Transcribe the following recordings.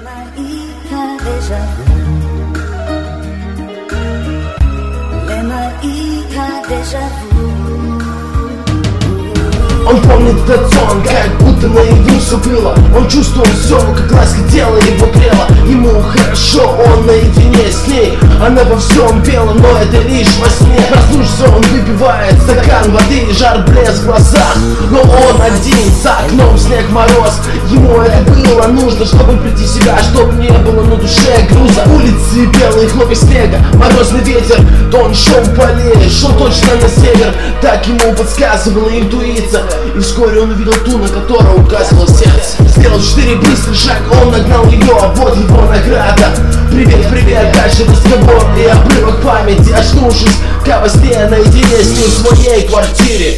Он помнит этот сон, как будто наяву все было. Он чувствовал все, как ласка тела его грела. Ему хорошо, он наедине с ней. Она во всем пела, но это лишь во сне. Проснувшись, он выпивает стакан воды, жар, блеск в глазах. Но он один, за окном снег, мороз. Ему это было нужно, чтобы прийти в себя, чтобы не было на душе груза. Улицы белые хлопья снега, морозный ветер. То он шел по аллее, шел точно на север. Так ему подсказывала интуиция. И вскоре он увидел ту, на которую указывало сердце. Сделал 4 быстрых шага, он нагнал ее, а вот его награда. Привет, привет, дальше разговор и обрывок памяти. Очнувшись, как во сне, наедине с ним в своей квартире.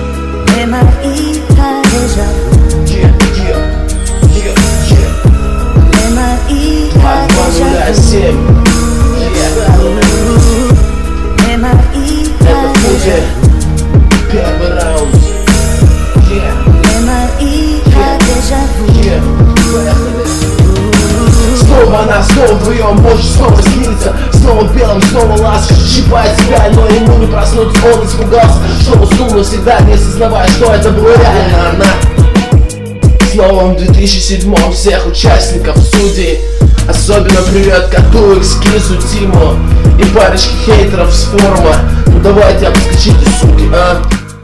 Это Фузи, первый раунд. Снова она, снова вдвоем, может снова снится. Снова в белом, снова ласка щипает себя, но ему не проснуться. Он испугался, что уснул навсегда, не осознавая, что это было реально она. Снова в 2007-м всех участников судей. Особенно привет коту, экскизу, Тиму и парочке хейтеров с форума. Ну давайте обскочите, суки, а?